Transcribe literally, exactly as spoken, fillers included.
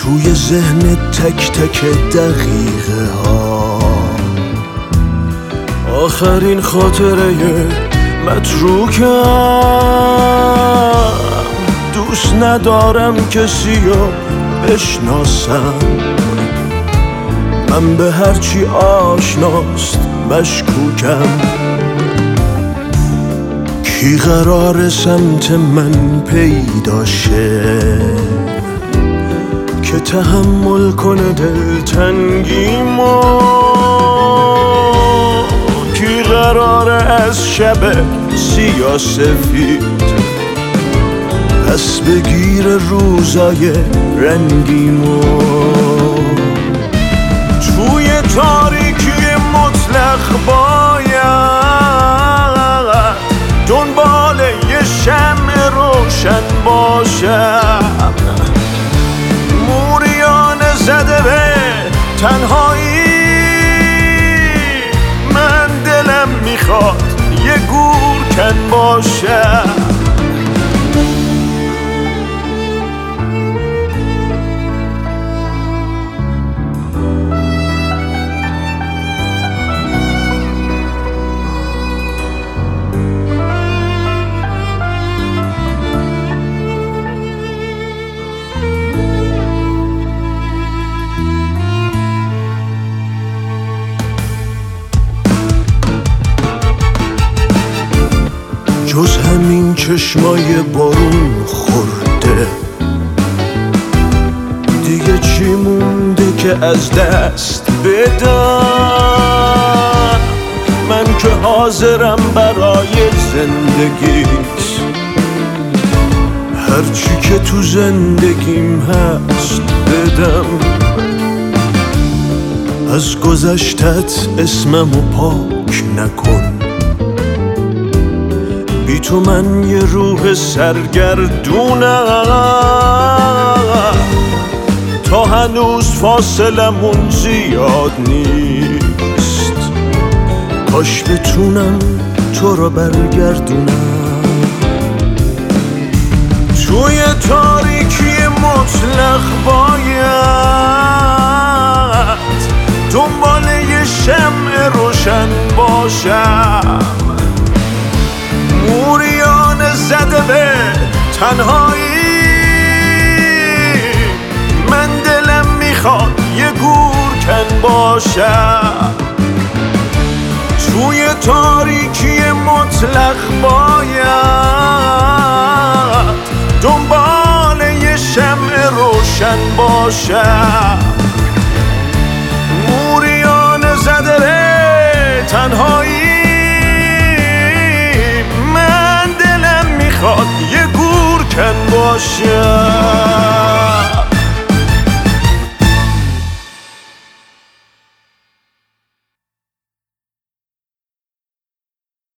توی ذهن تک تک دقیقه ها آخرین خاطره متروکم. دوست ندارم کسی رو بشناسم، من به هرچی آشناست مشکوکم. کی قرار سمت من پیدا شه که تحمل کنه دلتنگیمو؟ کی قراره از شب سیاه‌سفید پس بگیر روزای رنگیمو؟ توی تاریکی مطلق باید دنبال یه شمع روشن باشم. موریان زده به تنهایی، من دلم میخواد یه گورکن باشم. جز همین چشمای بارون خورده دیگه چی مونده که از دست بدم؟ من که حاضرم برای زندگیت هرچی که تو زندگیم هست بدم. از گذشتت اسممو پاک نکن، بی تو من یه روح سرگردونم. تا هنوز فاصلمون زیاد نیست، کاش بتونم تو رو برگردونم. توی تاریکی مطلق باید دنبال یه شمع روشن باشم. موریان زده به تنهایی، من دلم میخواد یه گورکن باشم. توی تاریکی مطلق باید دنبال یه شمع روشن باشم. موریان زده به تنهایی، یه گورکن باشم.